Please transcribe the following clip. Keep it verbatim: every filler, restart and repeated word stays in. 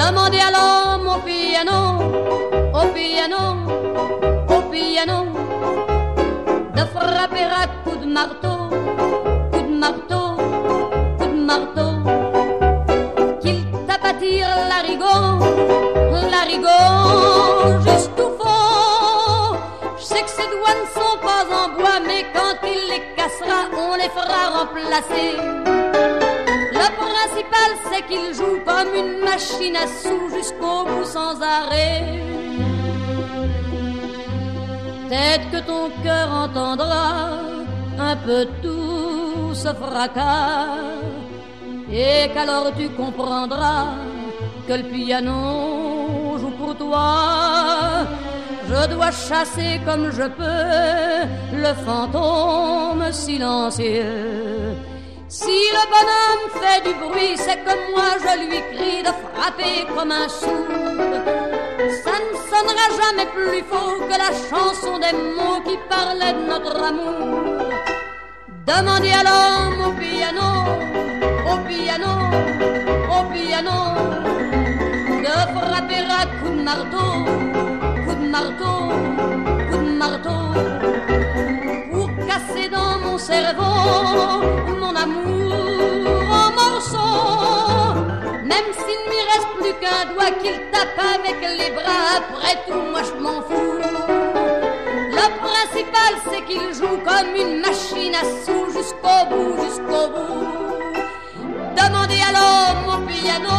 Demandez à l'homme au piano, au piano, au piano, de frapper à coups de marteau, coup de marteau, coup de marteau, qu'il tape à tire l'arigot, l'arigot jusqu'au fond. Je sais que ses doigts ne sont pas en bois, mais quand il les cassera, on les fera remplacer. Le principal, c'est qu'il joue comme une machine à sous jusqu'au bout sans arrêt. Peut-être que ton cœur entendra un peu tout ce fracas, et qu'alors tu comprendras que le piano joue pour toi. Je dois chasser comme je peux le fantôme silencieux. Si le bonhomme fait du bruit, c'est que moi je lui crie de frapper comme un sourd. Ça ne sonnera jamais plus faux que la chanson des mots qui parlaient de notre amour. Demandez à l'homme au piano, au piano, au piano, de frapper à coups de marteau, coups de marteau, coups de marteau, pour casser dans mon cerveau mon amour en morceaux. Même s'il ne m'y reste plus qu'un doigt qu'il tape avec les bras, après tout moi je m'en fous. Le principal c'est qu'il joue comme une machine à sous jusqu'au bout, jusqu'au bout. Demandez à l'homme au piano,